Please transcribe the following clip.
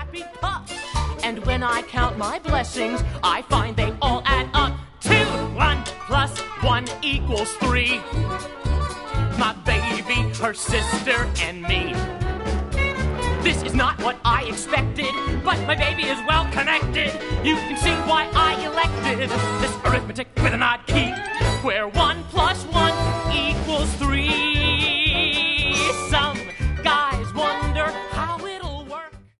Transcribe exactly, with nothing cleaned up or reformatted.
happy pup. And when I count my blessings, I find they all add up to one plus one equals three. My baby, her sister, and me. This is not what I expected, but my baby is well connected. You can see why I elected this arithmetic